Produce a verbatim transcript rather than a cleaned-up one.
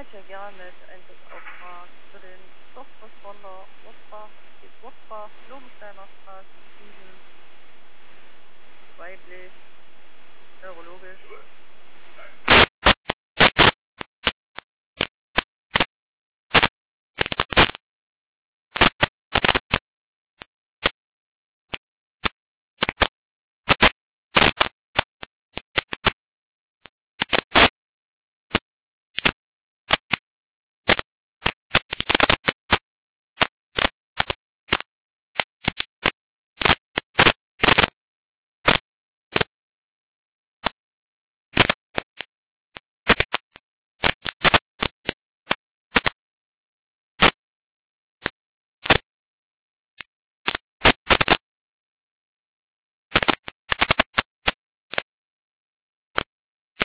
hier gern mit Einsatzauftrag für den First Responder Wurzbach, Hospiz Wurzbach, Lobensteiner Straße sieben, weiblich, neurologisch.